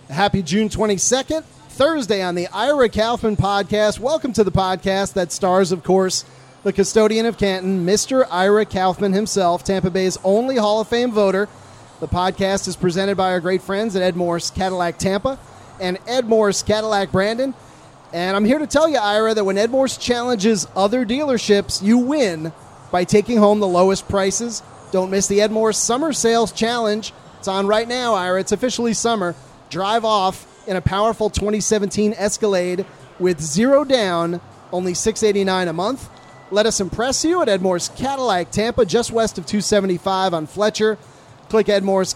Happy June 22nd, Thursday on the Ira Kaufman podcast. Welcome to the podcast that stars, of course, the custodian of Canton, Mr. Ira Kaufman himself, Tampa Bay's only Hall of Fame voter. The podcast is presented by our great friends at Ed Morse Cadillac Tampa and Ed Morse Cadillac Brandon. And I'm here to tell you, Ira, that when Ed Morse challenges other dealerships, you win by taking home the lowest prices. Don't miss the Ed Morse Summer Sales Challenge. It's on right now, Ira. It's officially summer. Drive off in a powerful 2017 Escalade with zero down, only $689 a month. Let us impress you at Ed Morse Cadillac Tampa, just west of 275 on Fletcher. Click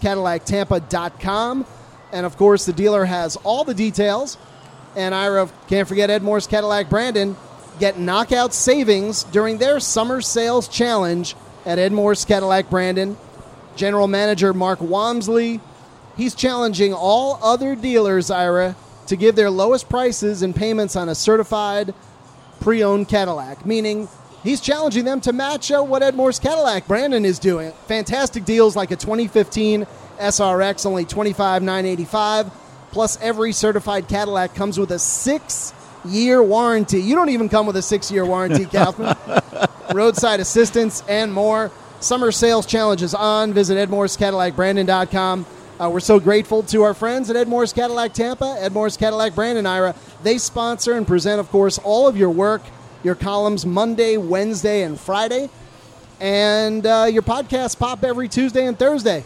edmorsecadillactampa.com. And, of course, the dealer has all the details. And, Ira, can't forget Ed Morse Cadillac Brandon. Get knockout savings during their Summer Sales Challenge at Ed Morse Cadillac Brandon. General Manager Mark Wamsley, he's challenging all other dealers, Ira, to give their lowest prices and payments on a certified pre-owned Cadillac, meaning he's challenging them to match what Ed Morse Cadillac Brandon is doing. Fantastic deals like a 2015 SRX, only $25,985, plus every certified Cadillac comes with a 6-year warranty. You don't even come with a 6-year warranty, Kaufman. Roadside assistance and more. Summer Sales Challenge is on. Visit edmorsecadillacbrandon.com. We're so grateful to our friends at Ed Morse Cadillac Tampa, Ed Morse Cadillac Brandon, Ira. They sponsor and present, of course, all of your work, your columns Monday, Wednesday, and Friday. And your podcasts pop every Tuesday and Thursday.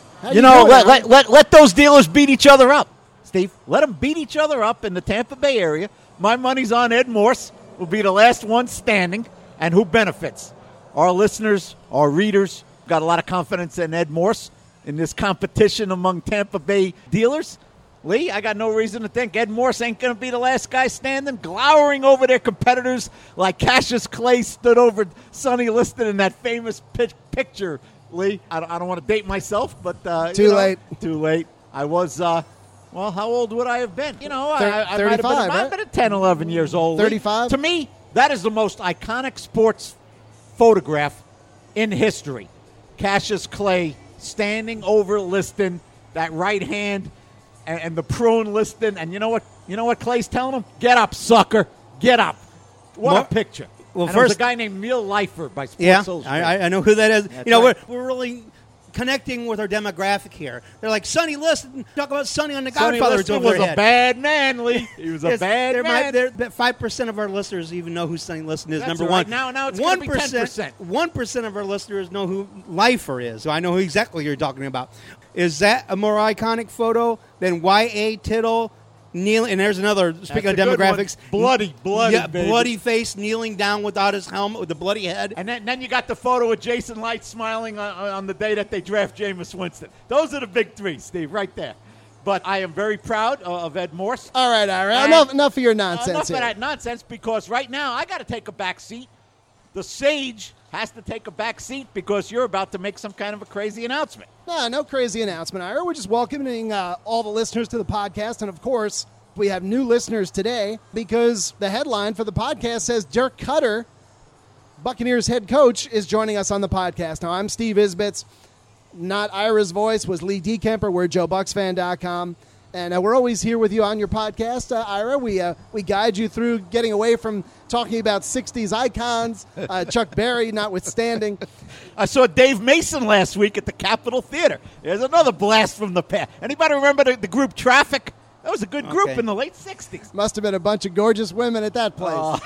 Let those dealers beat each other up, Steve. Let them beat each other up in the Tampa Bay area. My money's on Ed Morse. Will be the last one standing. And who benefits? Our listeners, our readers, got a lot of confidence in Ed Morse in this competition among Tampa Bay dealers. Lee, I got no reason to think Ed Morse ain't going to be the last guy standing, glowering over their competitors like Cassius Clay stood over Sonny Liston in that famous picture, Lee. I don't want to date myself, but Too late. I was, how old would I have been? I 35, might have been 10, 11 years old. 35? To me, that is the most iconic sports photograph in history. Cassius Clay standing over Liston, that right hand, and the prone Liston, and you know what Clay's telling him? Get up, sucker, get up. What a picture. Well, and there's a guy named Neil Leifer by Sports Illustrated. I know who that is. Right. We're really connecting with our demographic here. They're like, Sonny Liston, talk about Sonny on The Godfather. Sonny Liston was a bad man, Lee. He was a bad man. 5% of our listeners even know who Sonny Liston is, That's number right. one. Now it's going to be 10%. 1% of our listeners know who Leifer is, so I know who exactly you're talking about. Is that a more iconic photo than Y.A. Tittle kneeling? And there's another, speaking of demographics. Bloody, yeah, baby. bloody face, kneeling down without his helmet, with the bloody head. And then you got the photo of Jason Light smiling on the day that they draft Jameis Winston. Those are the big three, Steve, right there. But I am very proud of Ed Morse. All right. Enough of your nonsense Enough here. of that nonsense, because right now I got to take a back seat. The sage has to take a back seat because you're about to make some kind of a crazy announcement. No crazy announcement, Ira. We're just welcoming all the listeners to the podcast. And, of course, we have new listeners today because the headline for the podcast says Dirk Koetter, Buccaneers head coach, is joining us on the podcast. Now, I'm Steve Isbitz. Not Ira's voice was Lee DeKemper. We're JoeBucksFan.com. And we're always here with you on your podcast, Ira. We guide you through getting away from talking about 60s icons, Chuck Berry notwithstanding. I saw Dave Mason last week at the Capitol Theater. There's another blast from the past. Anybody remember the group Traffic? That was a good group in the late 60s. Must have been a bunch of gorgeous women at that place.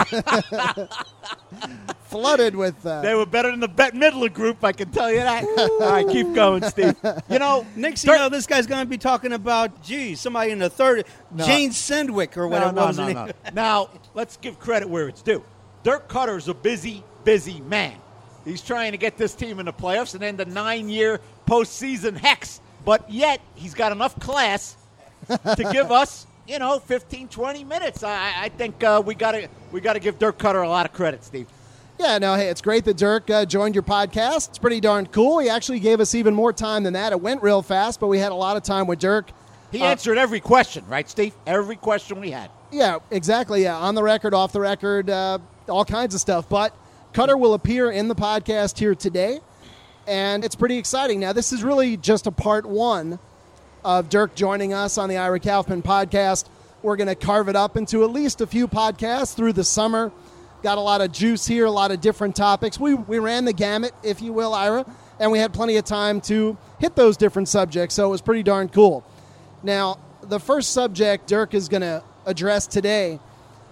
Flooded with... They were better than the Bette Midler group, I can tell you that. All right, keep going, Steve. Next thing you know, this guy's going to be talking about, somebody in the third, Jane Sendwick or whatever was his name. Now, let's give credit where it's due. Dirk Koetter's a busy, busy man. He's trying to get this team in the playoffs and end the 9-year postseason hex. But yet, he's got enough class to give us, 15, 20 minutes. I think we got to give Dirk Koetter a lot of credit, Steve. Yeah, no, hey, it's great that Dirk joined your podcast. It's pretty darn cool. He actually gave us even more time than that. It went real fast, but we had a lot of time with Dirk. He answered every question, right, Steve? Every question we had. Yeah, exactly. Yeah, on the record, off the record, all kinds of stuff. But Koetter will appear in the podcast here today, and it's pretty exciting. Now, this is really just a part one of Dirk joining us on the Ira Kaufman podcast. We're going to carve it up into at least a few podcasts through the summer. Got a lot of juice here, a lot of different topics. We ran the gamut, if you will, Ira, and we had plenty of time to hit those different subjects, so it was pretty darn cool. Now, the first subject Dirk is going to address today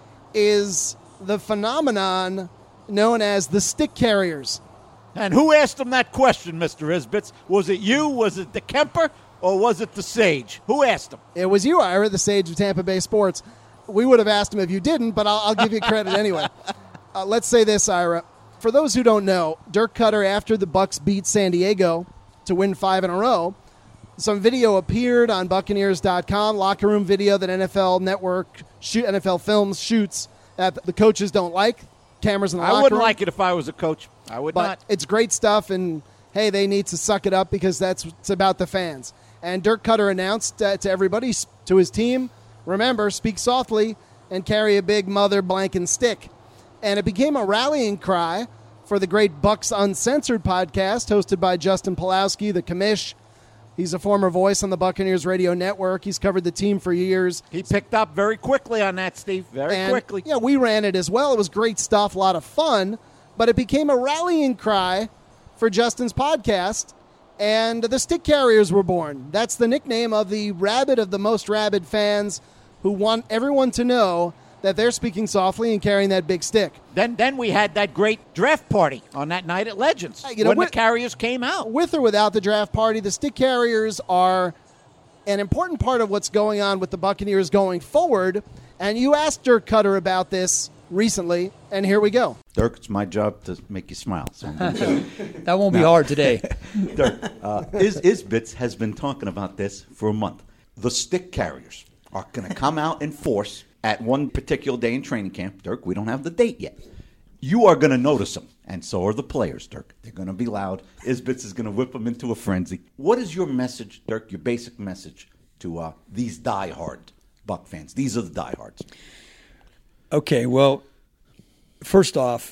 is the phenomenon known as the stick carriers. And who asked him that question, Mr. Isbitz? Was it you, was it the Kemper, or was it the Sage? Who asked him? It was you, Ira, the Sage of Tampa Bay sports. We would have asked him if you didn't, but I'll give you credit anyway. Let's say this, Ira. For those who don't know, Dirk Cutter, after the Bucs beat San Diego to win 5 in a row, some video appeared on Buccaneers.com, locker room video that NFL Network, NFL Films shoots that the coaches don't like. Cameras in the locker room. I wouldn't like it if I was a coach. I would but not. It's great stuff, and, hey, they need to suck it up because it's about the fans. And Dirk Cutter announced to everybody, to his team, remember, speak softly and carry a big mother blanket stick. And it became a rallying cry for the great Bucs Uncensored podcast hosted by Justin Pulowski, the commish. He's a former voice on the Buccaneers radio network. He's covered the team for years. He picked up very quickly on that, Steve, very quickly. Yeah, we ran it as well. It was great stuff, a lot of fun. But it became a rallying cry for Justin's podcast, and the Stick Carriers were born. That's the nickname of the rabid of the most rabid fans who want everyone to know that they're speaking softly and carrying that big stick. Then we had that great draft party on that night at Legends when the Carriers came out. With or without the draft party, the Stick Carriers are an important part of what's going on with the Buccaneers going forward. And you asked Dirk Cutter about this recently, and here we go. Dirk, it's my job to make you smile. So that won't be hard today. Dirk, Isbitz has been talking about this for a month. The Stick Carriers are going to come out in force at one particular day in training camp. Dirk, we don't have the date yet. You are going to notice them, and so are the players, Dirk. They're going to be loud. Isbitz is going to whip them into a frenzy. What is your message, Dirk, your basic message to these diehard Buck fans? These are the diehards. Okay, well, first off,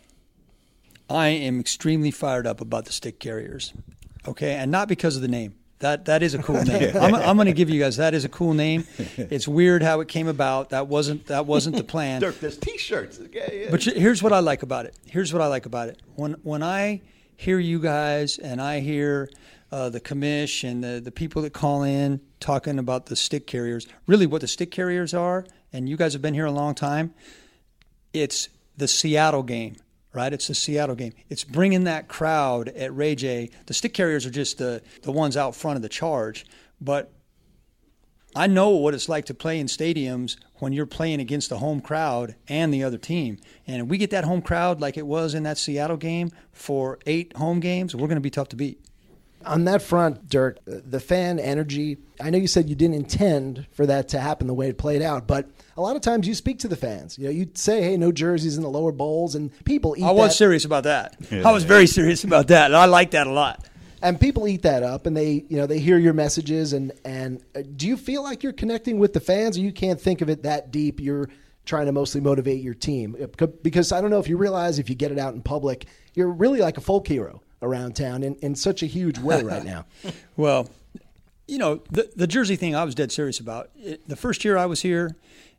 I am extremely fired up about the Stick Carriers, okay, and not because of the name. That is a cool name. I'm going to give you guys that is a cool name. It's weird how it came about. That wasn't the plan. Dirk, there's T-shirts. Yeah. But here's what I like about it. When I hear you guys and I hear the commish and the people that call in talking about the Stick Carriers, really what the Stick Carriers are, and you guys have been here a long time, it's the Seattle game. Right, it's the Seattle game. It's bringing that crowd at Ray J. The Stick Carriers are just the ones out front of the charge. But I know what it's like to play in stadiums when you're playing against the home crowd and the other team. And if we get that home crowd like it was in that Seattle game for 8 home games, we're going to be tough to beat. On that front, Dirk, the fan energy, I know you said you didn't intend for that to happen the way it played out, but a lot of times you speak to the fans. You know, you say, hey, no jerseys in the lower bowls, and people eat that. I was serious about that. Yeah. I was very serious about that, and I like that a lot. And people eat that up, and they hear your messages, and do you feel like you're connecting with the fans, or you can't think of it that deep? You're trying to mostly motivate your team? Because I don't know if you realize if you get it out in public, you're really like a folk hero around town in such a huge way right now. Well, you know, the jersey thing I was dead serious about. The first year I was here,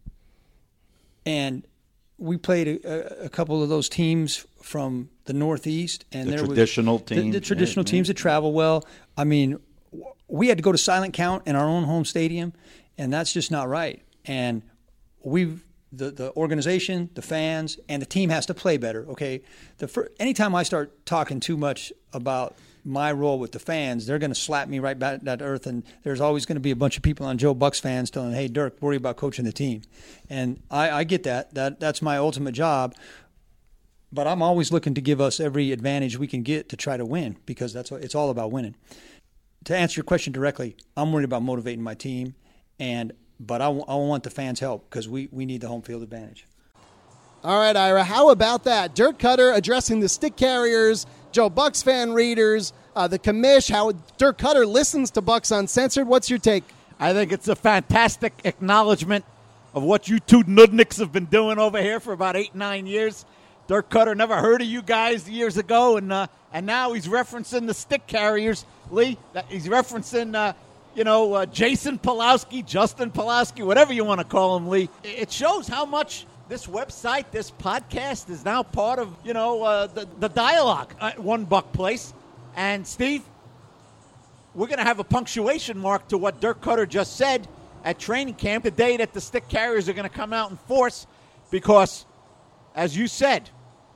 and we played a couple of those teams from the Northeast. And there traditional teams. The traditional teams that travel well. I mean, we had to go to silent count in our own home stadium, and that's just not right. And the organization, the fans, and the team has to play better, okay? Anytime I start talking too much about my role with the fans, they're going to slap me right back to earth, and there's always going to be a bunch of people on Joe Bucks fans telling, hey, Dirk, worry about coaching the team. And I get that. That's my ultimate job. But I'm always looking to give us every advantage we can get to try to win, because it's all about winning. To answer your question directly, I'm worried about motivating my team, but I want the fans' help because we need the home field advantage. All right, Ira, how about that? Dirk Cutter addressing the Stick Carriers, Joe Bucks fan readers, the commish, how Dirk Cutter listens to Bucks Uncensored. What's your take? I think it's a fantastic acknowledgement of what you two nudniks have been doing over here for about 8-9 years. Dirk Cutter never heard of you guys years ago, and now he's referencing the Stick Carriers, Lee. He's referencing Jason Pulowski, Justin Pulowski, whatever you want to call him, Lee. It shows how much this website, this podcast is now part of, the dialogue at One Buck Place. And, Steve, we're going to have a punctuation mark to what Dirk Cutter just said at training camp, the day that the stick carriers are going to come out in force, because, as you said,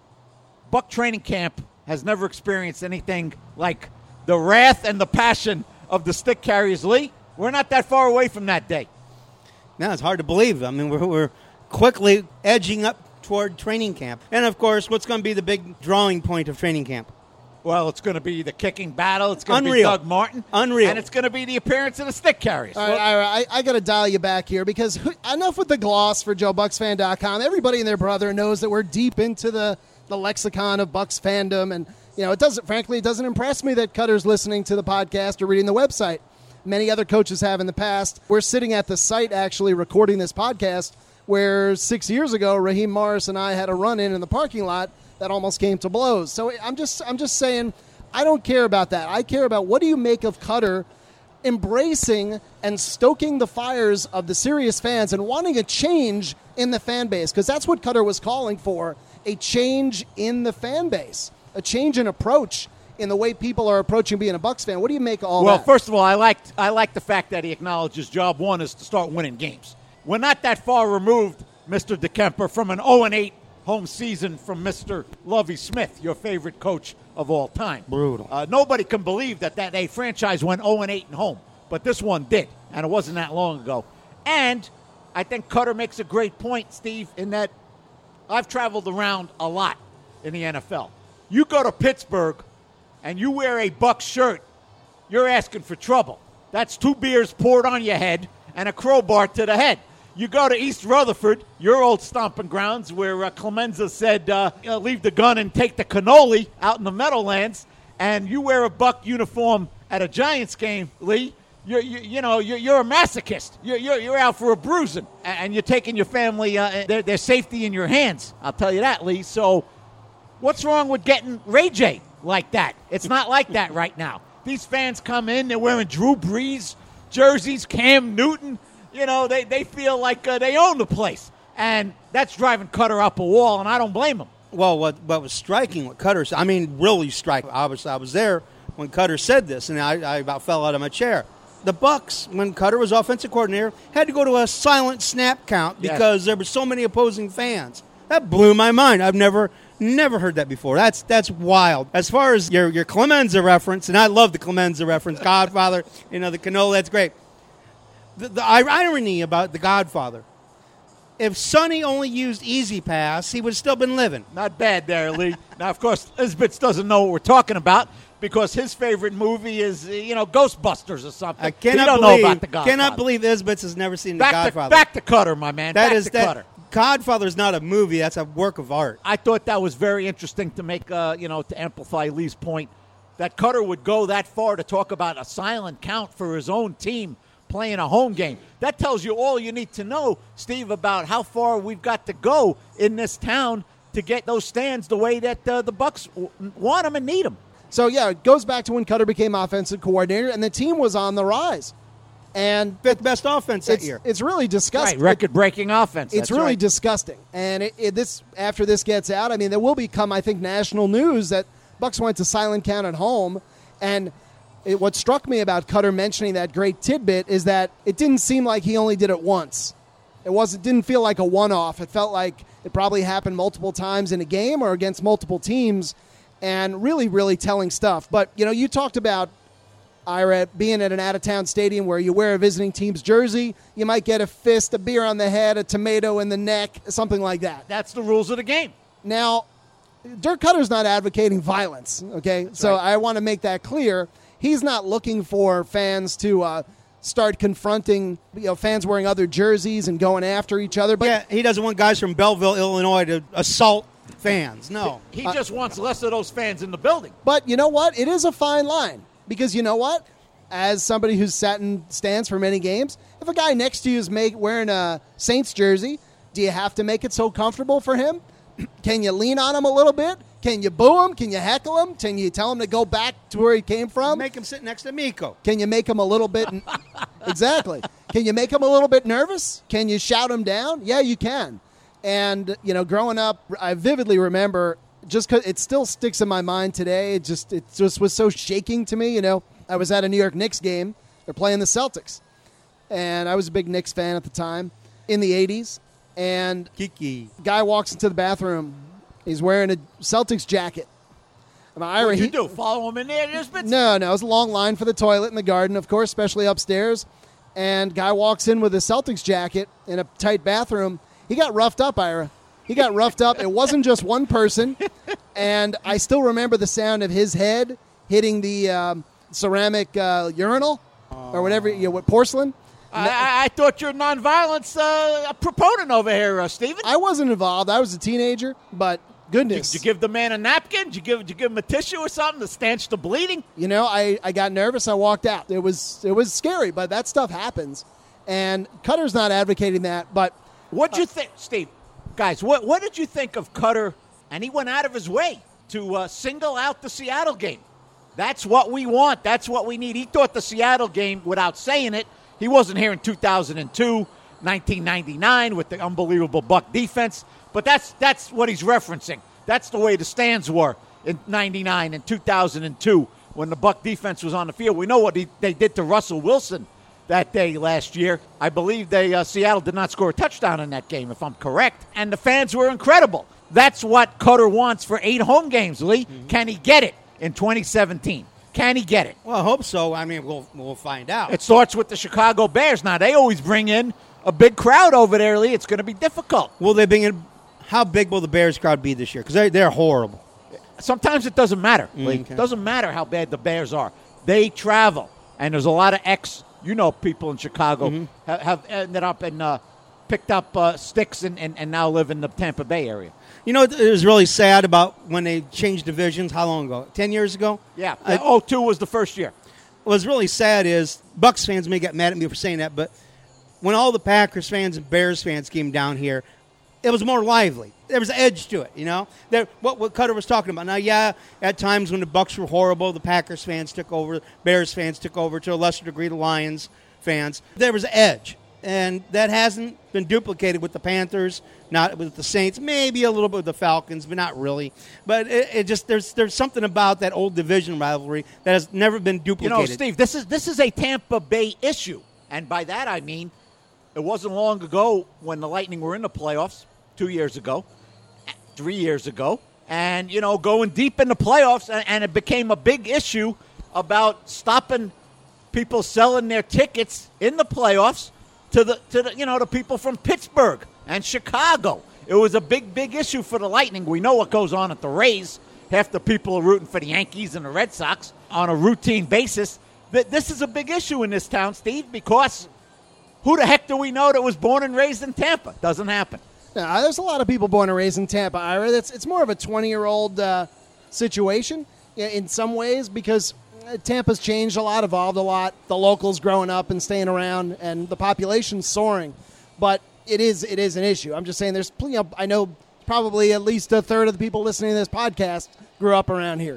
Buck training camp has never experienced anything like the wrath and the passion of the stick carriers, Lee. We're not that far away from that day. No, it's hard to believe. I mean, we're quickly edging up toward training camp. And, of course, what's going to be the big drawing point of training camp? Well, it's going to be the kicking battle. It's going to be Unreal. Doug Martin. Unreal. And it's going to be the appearance of the stick carriers. All right, I got to dial you back here because enough with the gloss for JoeBucksFan.com. Everybody and their brother knows that we're deep into the lexicon of Bucks fandom. And, it doesn't impress me that Cutter's listening to the podcast or reading the website. Many other coaches have in the past. We're sitting at the site actually recording this podcast where 6 years ago, Raheem Morris and I had a run-in the parking lot that almost came to blows. So I'm just saying, I don't care about that. I care about what do you make of Cutter embracing and stoking the fires of the serious fans and wanting a change in the fan base, because that's what Cutter was calling for, a change in the fan base, a change in approach in the way people are approaching being a Bucks fan. What do you make of all that? Well, first of all, I like the fact that he acknowledges job one is to start winning games. We're not that far removed, Mr. DeKemper, from an 0-8 home season from Mr. Lovie Smith, your favorite coach of all time. Brutal. Nobody can believe that a franchise went 0-8 in home, but this one did, and it wasn't that long ago. And I think Cutter makes a great point, Steve, in that I've traveled around a lot in the NFL. You go to Pittsburgh and you wear a Bucs shirt, you're asking for trouble. That's 2 beers poured on your head and a crowbar to the head. You go to East Rutherford, your old stomping grounds, where Clemenza said, leave the gun and take the cannoli out in the Meadowlands, and you wear a Buck uniform at a Giants game, Lee, you're a masochist. You're out for a bruising, and you're taking your family, their safety in your hands. I'll tell you that, Lee. So what's wrong with getting Ray J like that? It's not like that right now. These fans come in, they're wearing Drew Brees jerseys, Cam Newton. They feel like they own the place. And that's driving Cutter up a wall, and I don't blame him. Well, what was striking, what Cutter said, really striking. I was there when Cutter said this, and I about fell out of my chair. The Bucks, when Cutter was offensive coordinator, had to go to a silent snap count because there were so many opposing fans. That blew my mind. I've never heard that before. That's wild. As far as your Clemenza reference, and I love the Clemenza reference, Godfather, the cannoli, that's great. The irony about The Godfather, if Sonny only used Easy Pass, he would have still been living. Not bad there, Lee. Now, of course, Isbitz doesn't know what we're talking about because his favorite movie is, Ghostbusters or something. I cannot don't believe, know about The Godfather. Cannot believe Isbitz has never seen The Godfather. Back to Cutter, my man. Cutter. Godfather's not a movie. That's a work of art. I thought that was very interesting to make, to amplify Lee's point, that Cutter would go that far to talk about a silent count for his own team playing a home game. That tells you all you need to know, Steve, about how far we've got to go in this town to get those stands the way that the Bucks want them and need them. So, it goes back to when Cutter became offensive coordinator, and the team was on the rise. And fifth best offense that year. It's really disgusting. Right, record-breaking offense. It's really disgusting. And after this gets out, there will become, I think, national news that Bucks went to silent count at home. And what struck me about Cutter mentioning that great tidbit is that it didn't seem like he only did it once. It didn't feel like a one-off. It felt like it probably happened multiple times in a game or against multiple teams, and really, really telling stuff. But, you talked about, Ira, being at an out-of-town stadium where you wear a visiting team's jersey, you might get a fist, a beer on the head, a tomato in the neck, something like that. That's the rules of the game. Now, Dirk Cutter's not advocating violence, okay? That's so right. I want to make that clear. He's not looking for fans to start confronting, fans wearing other jerseys and going after each other. But he doesn't want guys from Belleville, Illinois to assault fans. No. He just wants less of those fans in the building. But you know what? It is a fine line. Because you know what? As somebody who's sat in stands for many games, if a guy next to you is wearing a Saints jersey, do you have to make it so comfortable for him? Can you lean on him a little bit? Can you boo him? Can you heckle him? Can you tell him to go back to where he came from? Make him sit next to Miko. Can you make him a little bit exactly? Can you make him a little bit nervous? Can you shout him down? Yeah, you can. And growing up, I vividly remember, just because it still sticks in my mind today. It just was so shaking to me. I was at a New York Knicks game. They're playing the Celtics, and I was a big Knicks fan at the time in the '80s. And Kiki. Guy walks into the bathroom. He's wearing a Celtics jacket. What'd you do? Follow him in there? No. It was a long line for the toilet in the garden, of course, especially upstairs. And guy walks in with a Celtics jacket in a tight bathroom. He got roughed up, Ira. He got roughed up. It wasn't just one person. And I still remember the sound of his head hitting the ceramic urinal or whatever, what porcelain. I thought you're a nonviolence proponent over here, Steven. I wasn't involved. I was a teenager, but goodness. Did you give the man a napkin? Did you give him a tissue or something to stanch the bleeding? I got nervous. I walked out. It was scary, but that stuff happens. And Cutter's not advocating that, but what'd you think, Steve? Guys, what did you think of Cutter? And he went out of his way to single out the Seattle game. That's what we want. That's what we need. He thought the Seattle game, without saying it, he wasn't here in 2002, 1999 with the unbelievable Buck defense. But that's what he's referencing. That's the way the stands were in 99 and 2002 when the Buck defense was on the field. We know what they did to Russell Wilson that day last year. I believe Seattle did not score a touchdown in that game, if I'm correct. And the fans were incredible. That's what Cutter wants for 8 home games, Lee. Mm-hmm. Can he get it in 2017? Can he get it? Well, I hope so. I mean, we'll find out. It starts with the Chicago Bears. Now, they always bring in a big crowd over there, Lee. It's going to be difficult. Will they bring in? How big will the Bears crowd be this year? Because they're horrible. Sometimes it doesn't matter, Lee. Okay. It doesn't matter how bad the Bears are. They travel, and there's a lot of people in Chicago have ended up and picked up sticks and now live in the Tampa Bay area. You know, it was really sad about when they changed divisions. How long ago? 10 years ago? Yeah. 2002 was the first year. What's really sad is Bucs fans may get mad at me for saying that, but when all the Packers fans and Bears fans came down here, it was more lively. There was edge to it, what Cutter was talking about. Now, yeah, at times when the Bucs were horrible, the Packers fans took over, Bears fans took over, to a lesser degree the Lions fans. There was edge, and that hasn't been duplicated with the Panthers, not with the Saints, maybe a little bit with the Falcons, but not really. But it just there's something about that old division rivalry that has never been duplicated. Steve, this is a Tampa Bay issue, and by that I mean it wasn't long ago when the Lightning were in the playoffs, 2 years ago, 3 years ago, and, going deep in the playoffs, and it became a big issue about stopping people selling their tickets in the playoffs to the people from Pittsburgh and Chicago. It was a big issue for the Lightning. We know what goes on at the Rays. Half the people are rooting for the Yankees and the Red Sox on a routine basis. This is a big issue in this town, Steve, because who the heck do we know that was born and raised in Tampa? Doesn't happen. No, there's a lot of people born and raised in Tampa, Ira. It's more of a 20-year-old situation in some ways because Tampa's changed a lot, evolved a lot. The locals growing up and staying around, and the population's soaring. But it is an issue. I'm just saying there's I know probably at least a third of the people listening to this podcast grew up around here.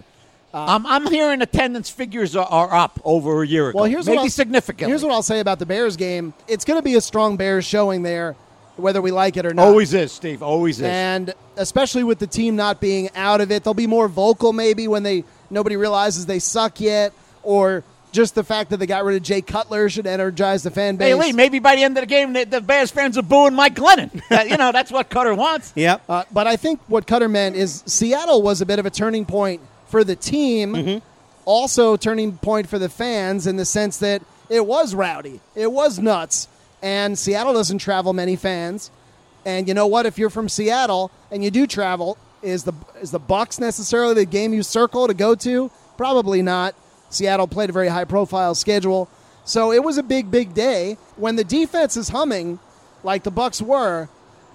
I'm hearing attendance figures are up over a year ago. Well, maybe significantly. Here's what I'll say about the Bears game. It's going to be a strong Bears showing there, whether we like it or not. Always is, Steve. Always is. And especially with the team not being out of it, they'll be more vocal maybe when nobody realizes they suck yet, or just the fact that they got rid of Jay Cutler should energize the fan base. Hey, Lee, maybe by the end of the game, the Bears fans are booing Mike Glennon. That's what Cutter wants. Yep. But I think what Cutter meant is Seattle was a bit of a turning point for the team, also turning point for the fans in the sense that it was rowdy. It was nuts. And Seattle doesn't travel many fans. And you know what? If you're from Seattle and you do travel, is the Bucs necessarily the game you circle to go to? Probably not. Seattle played a very high-profile schedule. So it was a big day. When the defense is humming, like the Bucs were,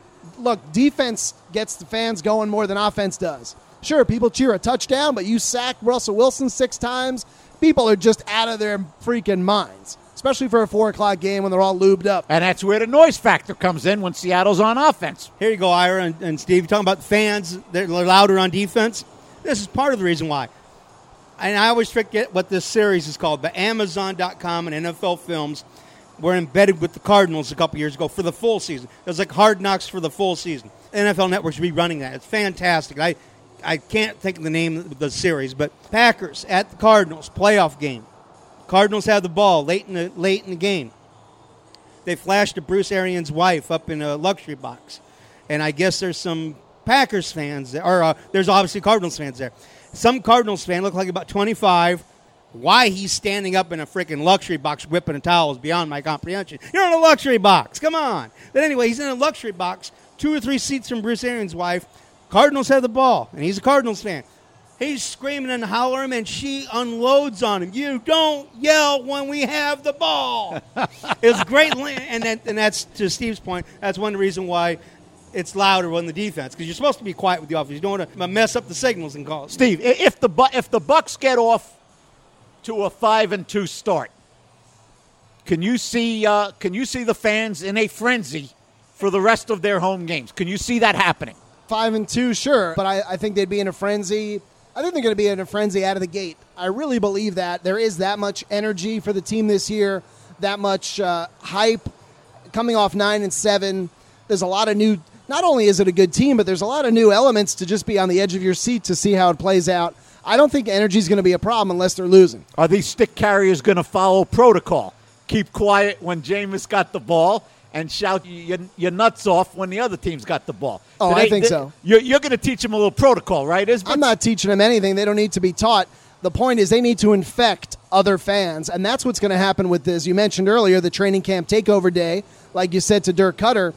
look, defense gets the fans going more than offense does. Sure, people cheer a touchdown, but you sack Russell Wilson 6 times, people are just out of their freaking minds, especially for a 4 o'clock game when they're all lubed up. And that's where the noise factor comes in when Seattle's on offense. Here you go, Ira and Steve. You're talking about fans. They're louder on defense. This is part of the reason why. And I always forget what this series is called, but Amazon.com and NFL Films were embedded with the Cardinals a couple years ago for the full season. It was like Hard Knocks for the full season. NFL Network should be running that. It's fantastic. I can't think of the name of the series, but Packers at the Cardinals, playoff game. Cardinals have the ball late in the game. They flashed to Bruce Arians' wife up in a luxury box. And I guess there's some Packers fans there, or there's obviously Cardinals fans there. Some Cardinals fan looked like about 25. Why he's standing up in a freaking luxury box whipping a towel is beyond my comprehension. You're in a luxury box. Come on. But anyway, he's in a luxury box, 2 or 3 seats from Bruce Arians' wife. Cardinals have the ball, and he's a Cardinals fan. He's screaming and hollering, and she unloads on him. You don't yell when we have the ball. It's great. And that's, to Steve's point, that's one reason why it's louder on the defense, because you're supposed to be quiet with the offense. You don't want to mess up the signals and calls. Steve, if the Bucs get off to a 5-2 start, can you see the fans in a frenzy for the rest of their home games? Can you see that happening? 5-2, sure, but I think they'd be in a frenzy. I think they're going to be in a frenzy out of the gate. I really believe that there is that much energy for the team this year, that much hype coming off 9-7. There's a lot of new. Not only is it a good team, but there's a lot of new elements to just be on the edge of your seat to see how it plays out. I don't think energy is going to be a problem unless they're losing. Are these stick carriers going to follow protocol? Keep quiet when Jameis got the ball and shout your nuts off when the other team's got the ball. Oh, I think so. You're going to teach them a little protocol, right? I'm not teaching them anything. They don't need to be taught. The point is they need to infect other fans, and that's what's going to happen with this. You mentioned earlier the training camp takeover day, like you said to Dirk Cutter.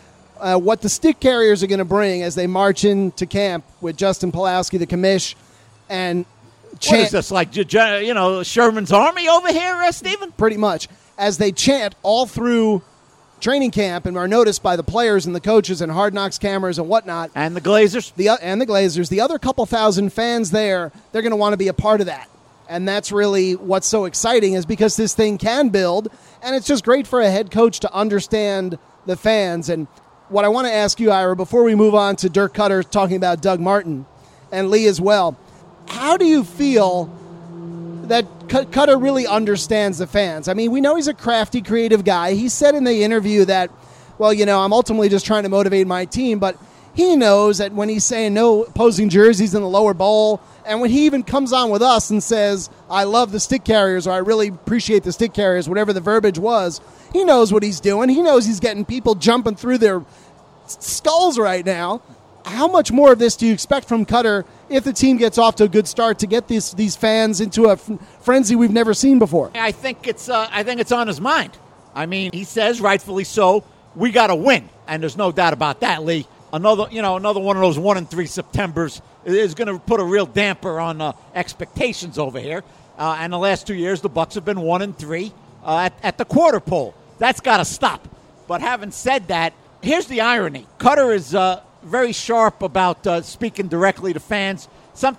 What the stick carriers are going to bring as they march into camp with Justin Pulaski, the commish, and what is this, like Sherman's Army over here, Stephen? Pretty much. As they chant all through training camp and are noticed by the players and the coaches and Hard Knocks cameras and whatnot. And the Glazers. The other couple thousand fans there, they're going to want to be a part of that. And that's really what's so exciting, is because this thing can build, and it's just great for a head coach to understand the fans. And what I want to ask you, Ira, before we move on to Dirk Cutter talking about Doug Martin and Lee as well, how do you feel that Cutter really understands the fans? I mean, we know he's a crafty, creative guy. He said in the interview that, well, I'm ultimately just trying to motivate my team, but he knows that when he's saying no opposing jerseys in the lower bowl, and when he even comes on with us and says, I love the stick carriers, or I really appreciate the stick carriers, whatever the verbiage was, he knows what he's doing. He knows he's getting people jumping through their skulls right now. How much more of this do you expect from Cutter if the team gets off to a good start to get these fans into a frenzy we've never seen before? I think it's on his mind. I mean, he says, rightfully so, we got to win, and there's no doubt about that, Lee. Another one of those 1-3 Septembers is going to put a real damper on expectations over here. And the last 2 years, the Bucs have been 1-3 at the quarter pole. That's got to stop. But having said that, here's the irony: Cutter is very sharp about speaking directly to fans.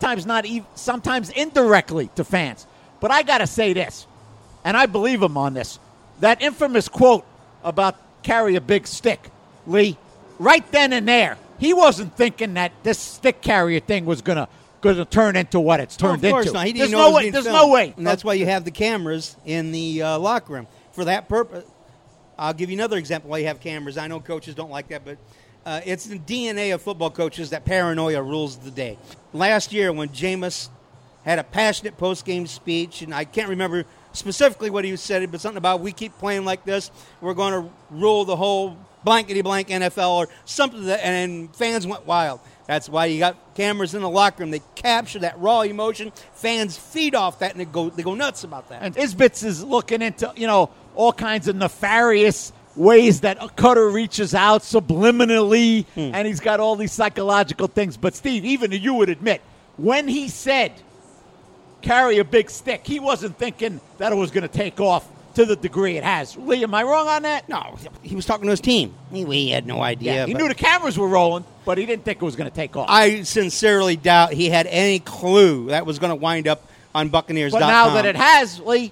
Sometimes indirectly to fans. But I got to say this, and I believe him on this: that infamous quote about carry a big stick, Lee. Right then and there, he wasn't thinking that this stick carrier thing was gonna turn into what it's turned into. Of course not. He didn't There's know no it was way. being There's filmed. no way. And that's why you have the cameras in the locker room for that purpose. I'll give you another example why you have cameras. I know coaches don't like that, but it's the DNA of football coaches that paranoia rules the day. Last year when Jameis had a passionate post-game speech, and I can't remember specifically what he said, but something about we keep playing like this, we're going to rule the whole blankety-blank NFL or something, and fans went wild. That's why you got cameras in the locker room. They capture that raw emotion. Fans feed off that, and they go nuts about that. And Isbitz is looking into, all kinds of nefarious ways that Cutter reaches out subliminally, and he's got all these psychological things. But, Steve, even you would admit, when he said carry a big stick, he wasn't thinking that it was going to take off to the degree it has. Lee, am I wrong on that? No, he was talking to his team. He had no idea. Yeah, he knew the cameras were rolling, but he didn't think it was going to take off. I sincerely doubt he had any clue that was going to wind up on Buccaneers.com. But now that it has, Lee,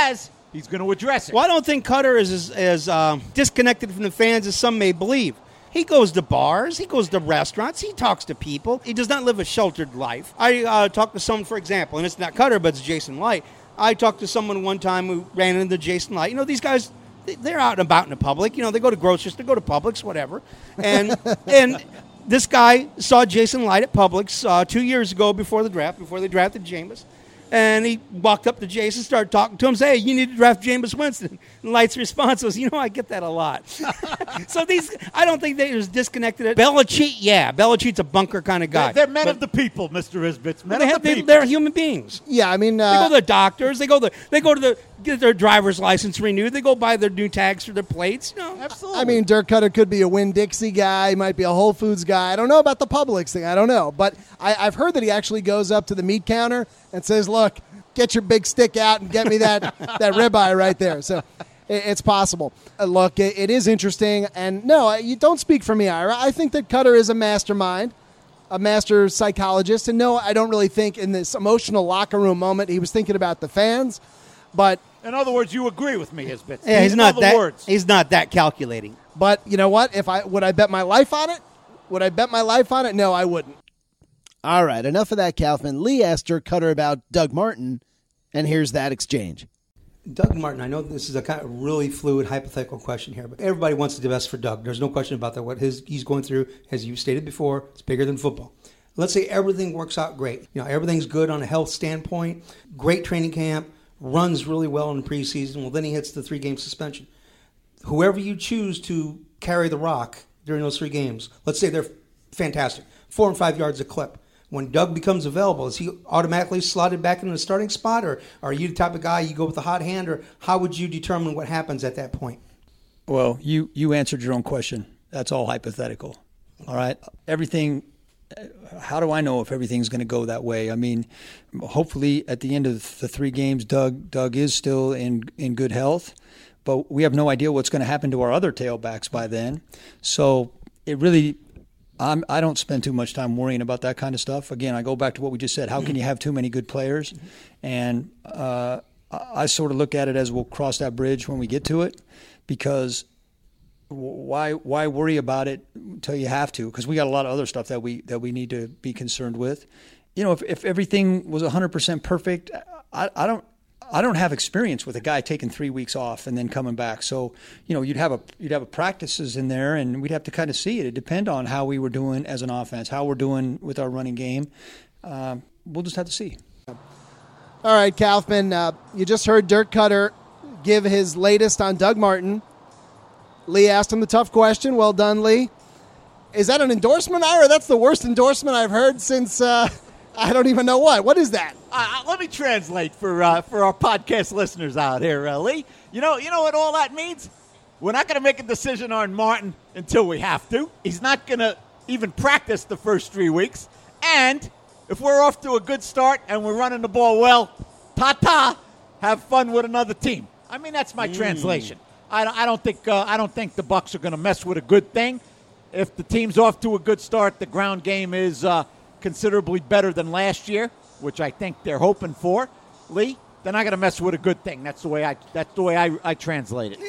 he's going to address it. Well, I don't think Cutter is as disconnected from the fans as some may believe. He goes to bars. He goes to restaurants. He talks to people. He does not live a sheltered life. I talked to someone, for example, and it's not Cutter, but it's Jason Light. I talked to someone one time who ran into Jason Light. These guys, they're out and about in the public. They go to groceries, they go to Publix, whatever. And this guy saw Jason Light at Publix 2 years ago before the draft, before they drafted Jameis. And he walked up to Jason, started talking to him, say, hey, you need to draft Jameis Winston. And Light's response was, I get that a lot. So I don't think they was disconnected. Belichick, Belichick's a bunker kind of guy. They're men of the people, Mr. Isbitz. Men of the people. They're human beings. Yeah, I mean, they go to the doctors. They go to get their driver's license renewed. They go buy their new tags for their plates. Absolutely. I mean, Dirk Cutter could be a Winn-Dixie guy. He might be a Whole Foods guy. I don't know about the Publix thing. I don't know. But I've heard that he actually goes up to the meat counter and says, look, get your big stick out and get me that ribeye right there. So it's possible. Look, it is interesting. And no, you don't speak for me, Ira. I think that Cutter is a mastermind, a master psychologist. And no, I don't really think in this emotional locker room moment he was thinking about the fans. But in other words, you agree with me, Isbitz. Yeah, he's not that calculating. But you know what? Would I bet my life on it? Would I bet my life on it? No, I wouldn't. All right, enough of that, Kaufman. Lee asked Dirk Cutter about Doug Martin, and here's that exchange. Doug Martin, I know this is a kind of really fluid, hypothetical question here, but everybody wants the best for Doug. There's no question about that. What he's going through, as you stated before, it's bigger than football. Let's say everything works out great. Everything's good on a health standpoint, great training camp, runs really well in the preseason. Well, then he hits the 3-game suspension. Whoever you choose to carry the rock during those 3 games, let's say they're fantastic, 4 and 5 yards a clip. When Doug becomes available, is he automatically slotted back into the starting spot, or are you the type of guy you go with the hot hand, or how would you determine what happens at that point? Well, you answered your own question. That's all hypothetical. All right? Everything, how do I know if everything's going to go that way? I mean, hopefully at the end of the 3 games, Doug is still in good health, but we have no idea what's going to happen to our other tailbacks by then. So it really... I don't spend too much time worrying about that kind of stuff. Again, I go back to what we just said. How can you have too many good players? And I sort of look at it as we'll cross that bridge when we get to it, because why worry about it until you have to? Because we got a lot of other stuff that we need to be concerned with. If everything was 100% perfect, I don't have experience with a guy taking 3 weeks off and then coming back. So, you'd have practices in there, and we'd have to kind of see it. It'd depend on how we were doing as an offense, how we're doing with our running game. We'll just have to see. All right, Kaufman, you just heard Dirk Cutter give his latest on Doug Martin. Lee asked him the tough question. Well done, Lee. Is that an endorsement, Ira? That's the worst endorsement I've heard since I don't even know what. What is that? Let me translate for our podcast listeners out here, Lee. You know what all that means? We're not going to make a decision on Martin until we have to. He's not going to even practice the first 3 weeks. And if we're off to a good start and we're running the ball well, ta-ta, have fun with another team. I mean, that's my translation. I don't think the Bucs are going to mess with a good thing. If the team's off to a good start, the ground game is considerably better than last year, which I think they're hoping for. Lee, they're not going to mess with a good thing. That's the way I translate it.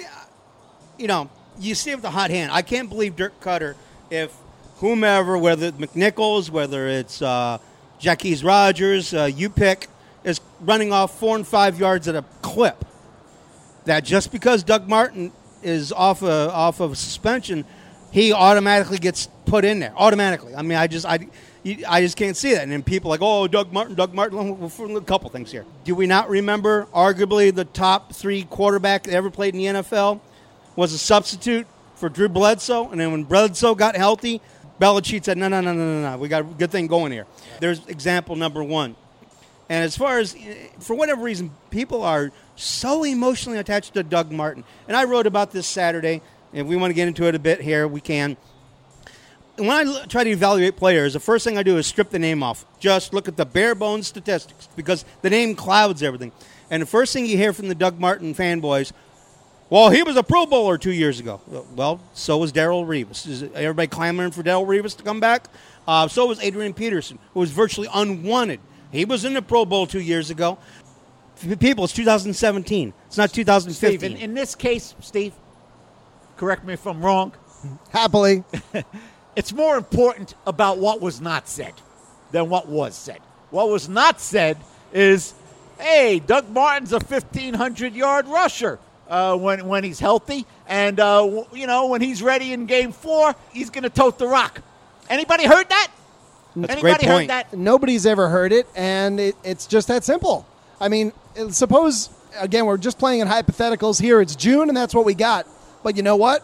You see with the hot hand. I can't believe Dirk Cutter, if whomever, whether it's McNichols, whether it's Jacquizz Rodgers, you pick, is running off 4 and 5 yards at a clip, that just because Doug Martin is off of suspension, he automatically gets put in there. Automatically. I mean, I just can't see that. And then people are like, oh, Doug Martin. A couple things here. Do we not remember arguably the top 3 quarterback that ever played in the NFL was a substitute for Drew Bledsoe? And then when Bledsoe got healthy, Belichick said, no. We got a good thing going here. There's example number 1. And as far as, for whatever reason, people are so emotionally attached to Doug Martin. And I wrote about this Saturday. If we want to get into it a bit here, we can. When I try to evaluate players, the first thing I do is strip the name off. Just look at the bare bones statistics, because the name clouds everything. And the first thing you hear from the Doug Martin fanboys, well, he was a Pro Bowler 2 years ago. Well, so was Darrelle Revis. Is everybody clamoring for Darrelle Revis to come back? So was Adrian Peterson, who was virtually unwanted. He was in the Pro Bowl 2 years ago. People, it's 2017. It's not 2015. Steve, in this case, Steve, correct me if I'm wrong, Happily. It's more important about what was not said than what was said. What was not said is, hey, Doug Martin's a 1,500-yard rusher when he's healthy. And, when he's ready in Game 4, he's going to tote the rock. Anybody heard that? That's a Anybody great point. heard that? Nobody's ever heard it, and it's just that simple. I mean, suppose, again, we're just playing in hypotheticals here. It's June, and that's what we got. But you know what?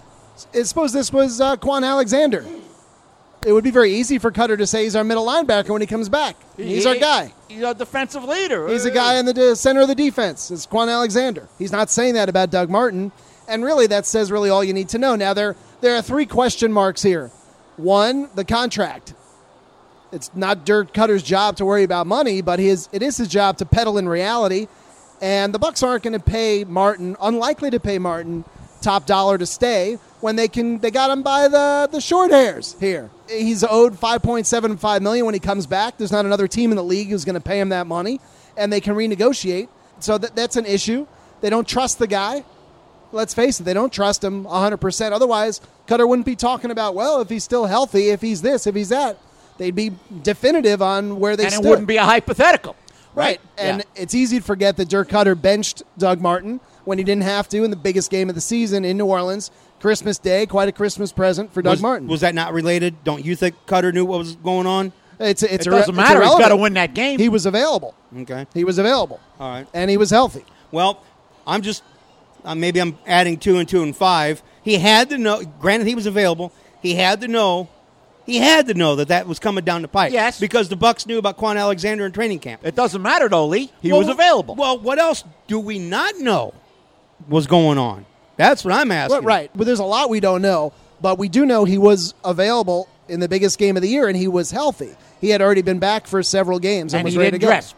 Suppose this was Quan Alexander. It would be very easy for Cutter to say he's our middle linebacker when he comes back. He's our guy. He's our defensive leader. He's a guy in the center of the defense. It's Quan Alexander. He's not saying that about Doug Martin, and really that says really all you need to know. Now, there are 3 question marks here. One, the contract. It's not Dirk Cutter's job to worry about money, but it is his job to peddle in reality. And the Bucs aren't going to pay Martin, unlikely to pay Martin, top dollar to stay when they got him by the short hairs here. He's owed $5.75 million when he comes back. There's not another team in the league who's going to pay him that money, and they can renegotiate. So that's an issue. They don't trust the guy. Let's face it, they don't trust him 100%. Otherwise, Cutter wouldn't be talking about, well, if he's still healthy, if he's this, if he's that. They'd be definitive on where they stood. And it wouldn't be a hypothetical. Right. And it's easy to forget that Dirk Cutter benched Doug Martin when he didn't have to in the biggest game of the season in New Orleans. Christmas Day, quite a Christmas present for Doug Martin. Was that not related? Don't you think Cutter knew what was going on? It doesn't matter. He's got to win that game. He was available. Okay. He was available. All right. And he was healthy. Well, I'm just maybe I'm adding 2 and 2 and 5. He had to know. Granted, he was available. He had to know. He had to know that was coming down the pipe. Yes. Because the Bucs knew about Quan Alexander in training camp. It doesn't matter, though, Lee. He was available. Well, what else do we not know was going on? That's what I'm asking. Well, right. But there's a lot we don't know. But we do know he was available in the biggest game of the year, and he was healthy. He had already been back for several games and was he ready didn't to go. dress.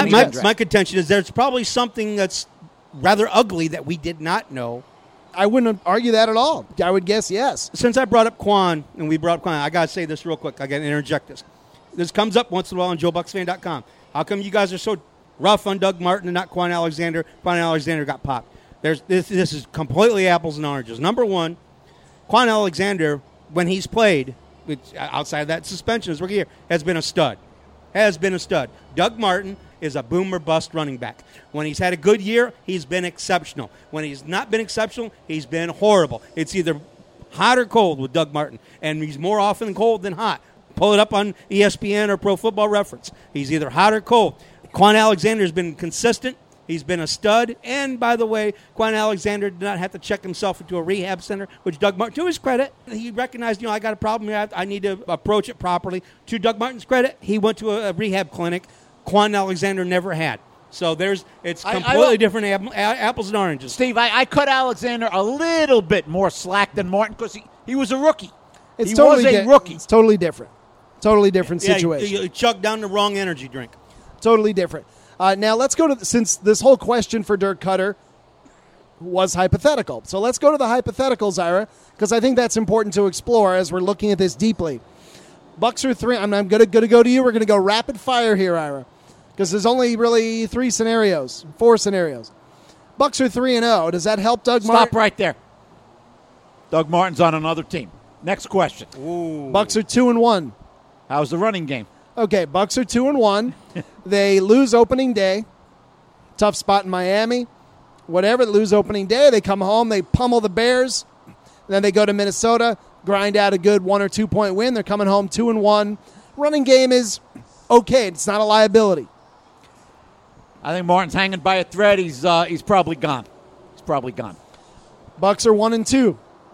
My contention is there's probably something that's rather ugly that we did not know. I wouldn't argue that at all. I would guess yes. Since I brought up Quan, and we brought up Quan, I got to say this real quick. I got to interject this. This comes up once in a while on JoeBucksFan.com. How come you guys are so rough on Doug Martin and not Quan Alexander? Quan Alexander got popped. This is completely apples and oranges. Number one, Quan Alexander, when he's played, outside of that suspension his rookie year, has been a stud. Doug Martin is a boom or bust running back. When he's had a good year, he's been exceptional. When he's not been exceptional, he's been horrible. It's either hot or cold with Doug Martin, and he's more often cold than hot. Pull it up on ESPN or Pro Football Reference. He's either hot or cold. Quan Alexander has been consistent. He's been a stud. And, by the way, Quan Alexander did not have to check himself into a rehab center, which Doug Martin, to his credit, he recognized, I got a problem here. I need to approach it properly. To Doug Martin's credit, he went to a rehab clinic. Quan Alexander never had. So it's completely different apples and oranges. Steve, I cut Alexander a little bit more slack than Martin because he was a rookie. He was a rookie. It's totally different. Totally different situation. You chugged down the wrong energy drink. Totally different. Now let's go to, since this whole question for Dirk Cutter was hypothetical. So let's go to the hypotheticals, Ira, because I think that's important to explore as we're looking at this deeply. Bucs are 3. I'm going to go to you. We're going to go rapid fire here, Ira, because there's only really 4 scenarios. Bucs are 3-0. Does that help Doug Martin? Stop right there. Doug Martin's on another team. Next question. Ooh. Bucs are 2-1. How's the running game? Okay, Bucs are 2-1. They lose opening day. Tough spot in Miami. Whatever, they lose opening day. They come home. They pummel the Bears. Then they go to Minnesota, grind out a good 1 or 2 point win. They're coming home 2-1. Running game is okay. It's not a liability. I think Martin's hanging by a thread. He's probably gone. Bucs are 1-2.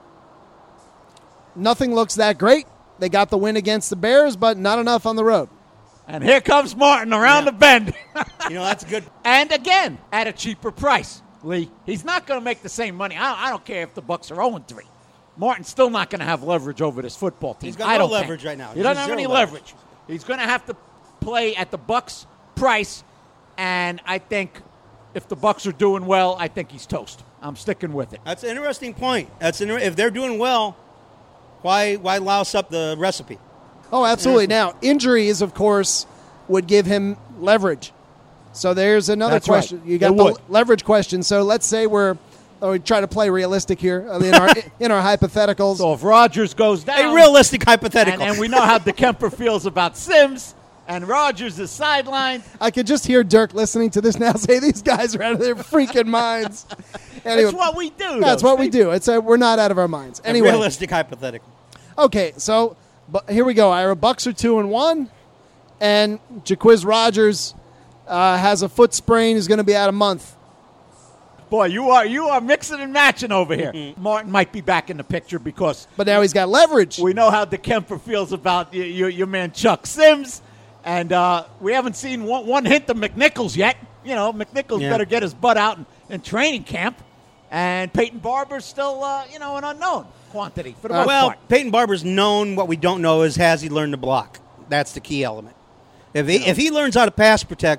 Nothing looks that great. They got the win against the Bears, but not enough on the road. And here comes Martin around the bend. That's good. And again, at a cheaper price, Lee. He's not going to make the same money. I don't care if the Bucs are 0-3. Martin's still not going to have leverage over this football team. He's got no leverage right now. He doesn't have any leverage. He's going to have to play at the Bucs' price, and I think if the Bucs are doing well, I think he's toast. I'm sticking with it. That's an interesting point. If they're doing well, why louse up the recipe? Oh, absolutely. Now, injuries, of course, would give him leverage. So there's another That's question. right. You got the leverage question. So let's say we're we try to play realistic here in our hypotheticals. So if Rodgers goes down, A realistic hypothetical. and we know how DeKemper feels about Sims, and Rodgers is sidelined. I could just hear Dirk listening to this now say these guys are out of their freaking minds. Anyway, That's what we do. that's though, what we Steve. do. It's we're not out of our minds. A Anyway, realistic hypothetical. okay, so but here we go. Ira, Bucks are 2-1, and Jaquiz Rodgers has a foot sprain. He's going to be out a month. Boy, you are mixing and matching over here. Martin might be back in the picture because But now he's got leverage. we know how DeKemper feels about your man Chuck Sims, and we haven't seen one hint of McNichols yet. You know, McNichols Yeah. better get his butt out in training camp, and Peyton Barber's still an unknown quantity for the most Well, part. Peyton Barber's known. What we don't know is has he learned to block? That's the key element. If he learns how to pass protect,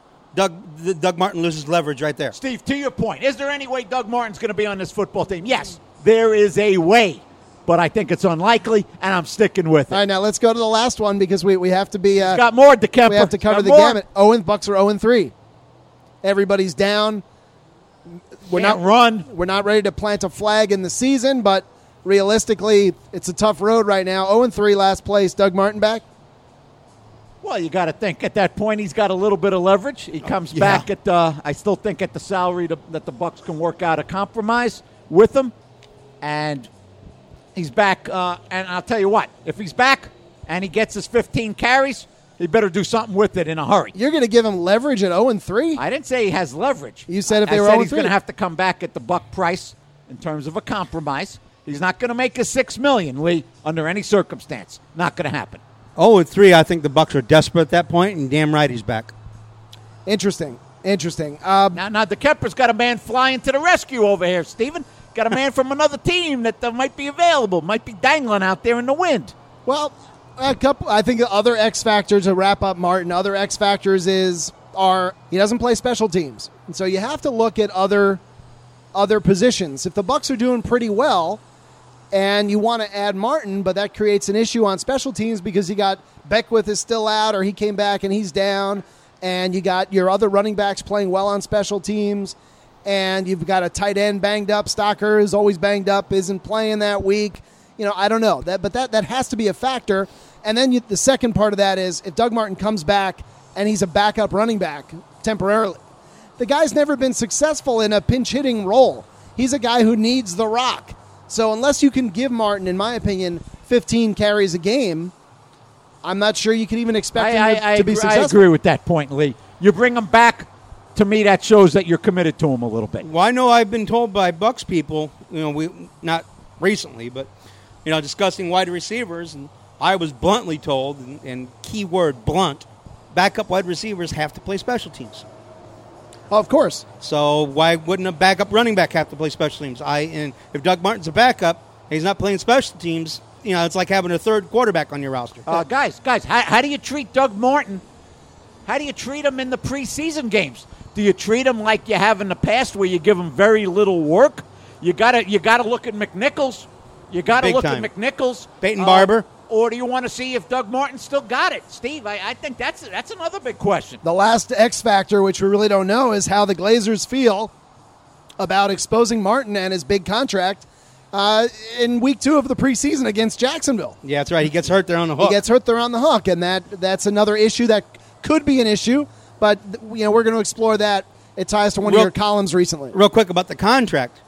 Doug Martin loses leverage right there. Steve, to your point, is there any way Doug Martin's going to be on this football team? Yes, there is a way, but I think it's unlikely, and I'm sticking with it. All right, now let's go to the last one because we have to be. Got more DeKemper. We have to cover Got the more. gamut. Bucks are 0-3. Everybody's down. Can't run. We're not ready to plant a flag in the season, but realistically, it's a tough road right now. 0-3, last place. Doug Martin back. Well, you got to think at that point he's got a little bit of leverage. He comes back at I still think at the salary that the Bucks can work out a compromise with him, and he's back. And I'll tell you what, if he's back and he gets his 15 carries, he better do something with it in a hurry. You're going to give him leverage at 0-3? I didn't say he has leverage. You said if I they were said 0-3. he's going to have to come back at the Buck price in terms of a compromise. He's not going to make his $6 million, Lee, under any circumstance. Not going to happen. 0-3, I think the Bucks are desperate at that point, and damn right he's back. Interesting. Now DeKemper's got a man flying to the rescue over here, Steven. Got a man from another team that might be available, might be dangling out there in the wind. Well, a couple. I think the other X factor to wrap up Martin. Other X factors are he doesn't play special teams, and so you have to look at other positions. If the Bucks are doing pretty well, and you want to add Martin, but that creates an issue on special teams because you got Beckwith is still out, or he came back and he's down, and you got your other running backs playing well on special teams, and you've got a tight end banged up. Stocker is always banged up, isn't playing that week. You know, I don't know but that has to be a factor. And then the second part of that is if Doug Martin comes back and he's a backup running back temporarily, the guy's never been successful in a pinch hitting role. He's a guy who needs the rock. So unless you can give Martin, in my opinion, 15 carries a game, I'm not sure you can even expect him to be successful. I agree with that point, Lee. You bring him back, to me that shows that you're committed to him a little bit. Well, I know I've been told by Bucks people, we not recently, but discussing wide receivers, and I was bluntly told, and key word blunt, backup wide receivers have to play special teams. Oh, of course. So why wouldn't a backup running back have to play special teams? And if Doug Martin's a backup, and he's not playing special teams, it's like having a third quarterback on your roster. Guys, how do you treat Doug Martin? How do you treat him in the preseason games? Do you treat him like you have in the past, where you give him very little work? You gotta look at McNichols. You gotta Big look time. at McNichols. Peyton Barber. Or do you want to see if Doug Martin still got it? Steve, I think that's another big question. The last X factor, which we really don't know, is how the Glazers feel about exposing Martin and his big contract in week 2 of the preseason against Jacksonville. Yeah, that's right. He gets hurt there on the hook. He gets hurt there on the hook, and that's another issue that could be an issue, but we're going to explore that. It ties to one of your columns recently. Real quick about the contract.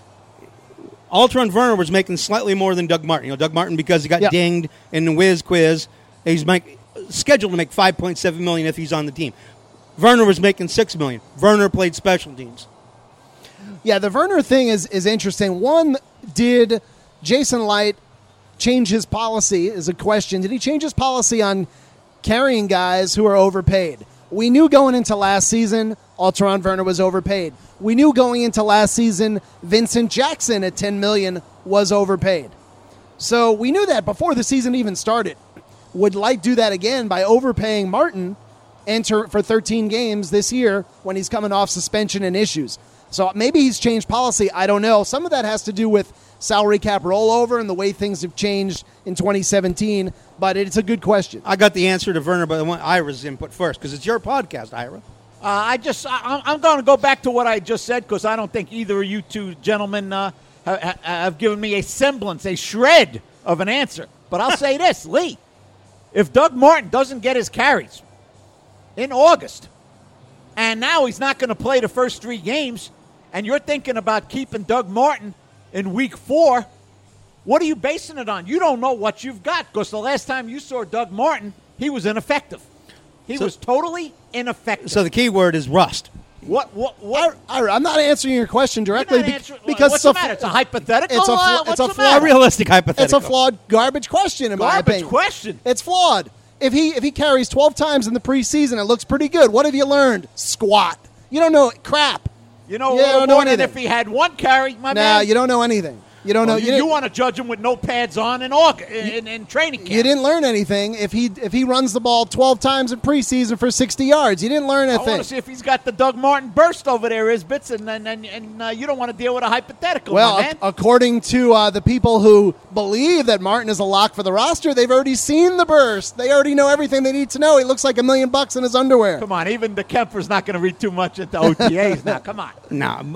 Alteron Werner was making slightly more than Doug Martin. Doug Martin, because he got dinged in the Wiz quiz, he's scheduled to make $5.7 million if he's on the team. Werner was making $6 million. Werner played special teams. Yeah, the Werner thing is interesting. One, did Jason Light change his policy is a question. Did he change his policy on carrying guys who are overpaid? We knew going into last season, Alteron Werner was overpaid. We knew going into last season, Vincent Jackson at $10 million was overpaid. So we knew that before the season even started. Would Light do that again by overpaying Martin for 13 games this year when he's coming off suspension and issues? So maybe he's changed policy. I don't know. Some of that has to do with salary cap rollover and the way things have changed in 2017, but it's a good question. I got the answer to Werner, but I want Ira's input first because it's your podcast, Ira. I'm going to go back to what I just said because I don't think either of you two gentlemen have given me a semblance, a shred of an answer. But I'll say this, Lee, if Doug Martin doesn't get his carries in August, and now he's not going to play the first 3 games, and you're thinking about keeping Doug Martin in week 4, what are you basing it on? You don't know what you've got because the last time you saw Doug Martin, he was ineffective. He was totally ineffective. So the key word is rust. What? I'm not answering your question directly because what's the matter? It's a hypothetical. A realistic hypothetical. It's a flawed garbage question in my opinion. Garbage question. It's flawed. If he carries 12 times in the preseason, it looks pretty good. What have you learned? Squat. You don't know crap. You know a little more than if he had 1 carry, my man. Nah, you don't know anything. You don't know. You want to judge him with no pads on in August in training camp. You didn't learn anything if he runs the ball 12 times in preseason for 60 yards. You didn't learn anything. I want to see if he's got the Doug Martin burst over there, Isbitz, and you don't want to deal with a hypothetical. Well, my man. According to the people who believe that Martin is a lock for the roster, they've already seen the burst. They already know everything they need to know. He looks like $1 million in his underwear. Come on, even the Kemper's not going to read too much into OTAs now. Come on. No,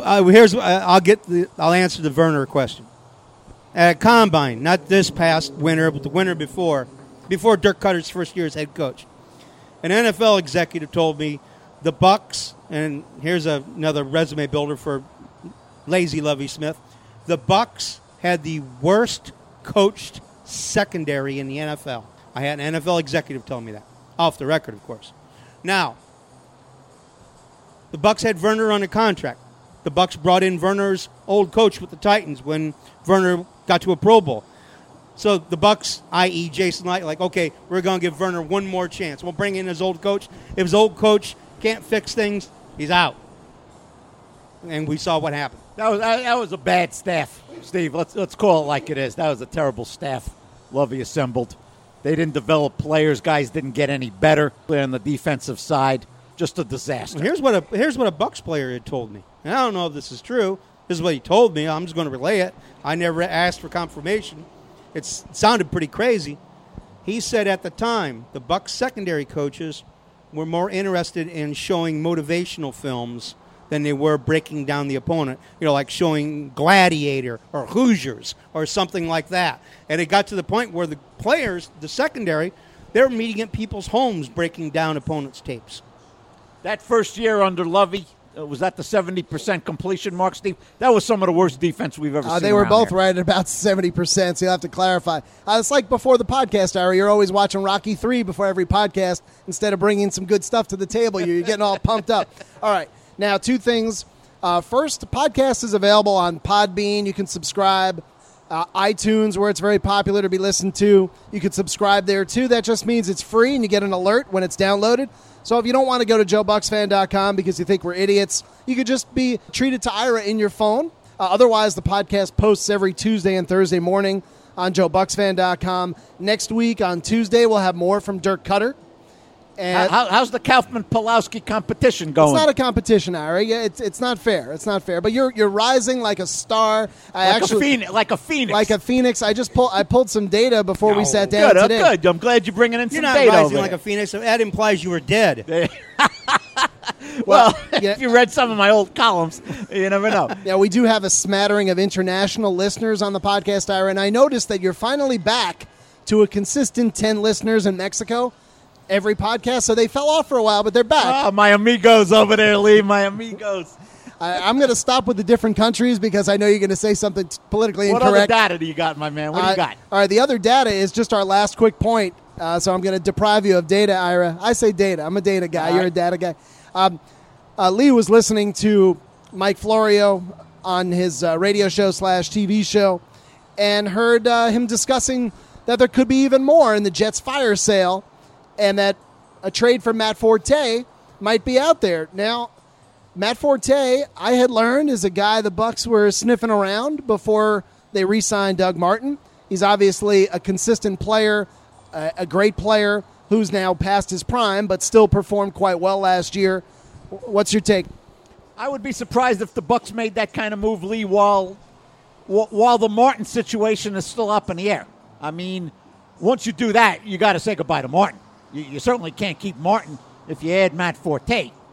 I'll answer the Werner question. At Combine, not this past winter, but the winter before Dirk Cutter's first year as head coach, an NFL executive told me the Bucs, and here's another resume builder for lazy Lovie Smith, the Bucs had the worst coached secondary in the NFL. I had an NFL executive tell me that, off the record, of course. Now, the Bucs had Werner on a contract. The Bucs brought in Werner's old coach with the Titans when Werner got to a Pro Bowl. So the Bucs, i.e. Jason Light, like, okay, we're going to give Werner one more chance. We'll bring in his old coach. If his old coach can't fix things, he's out. And we saw what happened. That was a bad staff, Steve. Let's call it like it is. That was a terrible staff Lovie assembled. They didn't develop players. Guys didn't get any better on the defensive side. Just a disaster. Well, here's what a Bucs player had told me. And I don't know if this is true. This is what he told me. I'm just going to relay it. I never asked for confirmation. It sounded pretty crazy. He said at the time the Bucs secondary coaches were more interested in showing motivational films than they were breaking down the opponent. Like showing Gladiator or Hoosiers or something like that. And it got to the point where the players, the secondary, they're meeting at people's homes breaking down opponents' tapes. That first year under Lovie, was that the 70% completion mark, Steve? That was some of the worst defense we've ever seen. They were both here. right at about 70%, so you'll have to clarify. It's like before the podcast hour. You're always watching Rocky III before every podcast instead of bringing some good stuff to the table. You're getting all pumped up. All right. Now, 2 things. First, the podcast is available on Podbean. You can subscribe. iTunes, where it's very popular to be listened to. You can subscribe there, too. That just means it's free, and you get an alert when it's downloaded. So if you don't want to go to JoeBucksFan.com because you think we're idiots, you could just be treated to Ira in your phone. Otherwise, the podcast posts every Tuesday and Thursday morning on JoeBucksFan.com. Next week on Tuesday, we'll have more from Dirk Cutter. And how's the Kaufman-Pulowski competition going? It's not a competition, Ira. It's not fair. It's not fair. But you're rising like a star. Like a phoenix. Like a phoenix. I pulled some data before we sat down today. Good. I'm glad you're bringing in some data. You're not rising like a phoenix. So that implies you were dead. Well, if you read some of my old columns, you never know. Yeah, we do have a smattering of international listeners on the podcast, Ira, and I noticed that you're finally back to a consistent 10 listeners in Mexico. Every podcast, so they fell off for a while, but they're back. Oh, my amigos over there, Lee, my amigos. I'm going to stop with the different countries because I know you're going to say something politically incorrect. What other data do you got, my man? What do you got? All right, the other data is just our last quick point, so I'm going to deprive you of data, Ira. I say data. I'm a data guy. You're a data guy. Lee was listening to Mike Florio on his radio show / TV show and heard him discussing that there could be even more in the Jets fire sale, and that a trade for Matt Forte might be out there. Now, Matt Forte, I had learned, is a guy the Bucs were sniffing around before they re-signed Doug Martin. He's obviously a consistent player, a great player who's now past his prime, but still performed quite well last year. What's your take? I would be surprised if the Bucs made that kind of move, Lee, while the Martin situation is still up in the air. I mean, once you do that, you got to say goodbye to Martin. You certainly can't keep Martin if you add Matt Forte.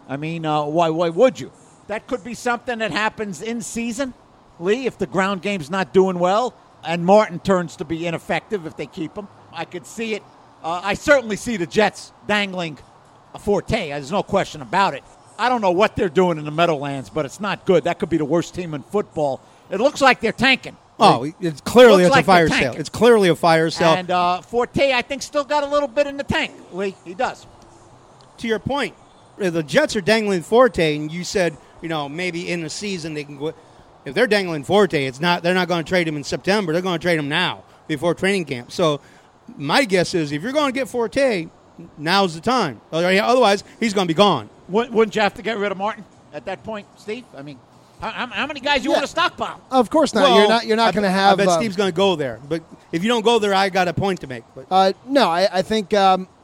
I mean, why would you? That could be something that happens in season, Lee, if the ground game's not doing well and Martin turns to be ineffective if they keep him. I could see it. I certainly see the Jets dangling a Forte. There's no question about it. I don't know what they're doing in the Meadowlands, but it's not good. That could be the worst team in football. It looks like they're tanking. Oh, it's clearly Looks it's like a fire they're sale. tanking. It's clearly a fire sale. And Forte, I think, still got a little bit in the tank, Lee. He does. To your point, if the Jets are dangling Forte, and you said, maybe in the season they can go. If they're dangling Forte, they're not going to trade him in September. They're going to trade him now before training camp. So my guess is if you're going to get Forte, now's the time. Otherwise, he's going to be gone. Wouldn't you have to get rid of Martin at that point, Steve? I mean, how many guys you want to stockpile? Of course not. Well, You're not going to have. I bet Steve's going to go there. But if you don't go there, I got a point to make. But No, I think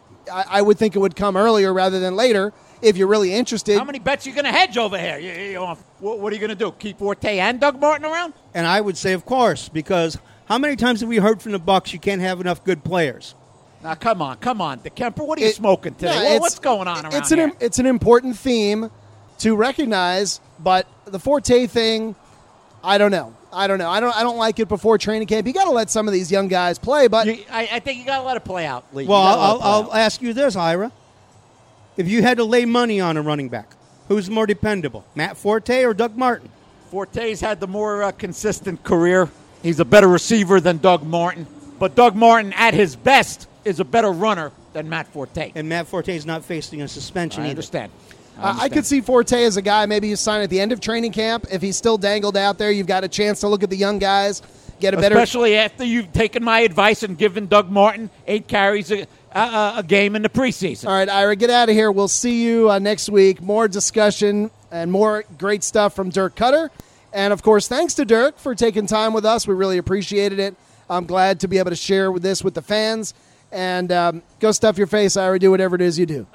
I would think it would come earlier rather than later if you're really interested. How many bets are you going to hedge over here? What are you going to do? Keep Forte and Doug Martin around? And I would say, of course, because how many times have we heard from the Bucs you can't have enough good players? Now, come on. DeKemper, what are you smoking today? What's going on around here? It's an important theme to recognize, but the Forte thing, I don't know. I don't like it before training camp. You got to let some of these young guys play, but I think you got to let it play out, Lee. Well, I'll ask you this, Ira. If you had to lay money on a running back, who's more dependable, Matt Forte or Doug Martin? Forte's had the more consistent career. He's a better receiver than Doug Martin. But Doug Martin, at his best, is a better runner than Matt Forte. And Matt Forte is not facing a suspension I either. understand. I could see Forte as a guy maybe you sign at the end of training camp. If he's still dangled out there, you've got a chance to look at the young guys, get a better. Especially after you've taken my advice and given Doug Martin 8 carries a game in the preseason. All right, Ira, get out of here. We'll see you next week. More discussion and more great stuff from Dirk Cutter. And, of course, thanks to Dirk for taking time with us. We really appreciated it. I'm glad to be able to share this with the fans. And go stuff your face, Ira. Do whatever it is you do.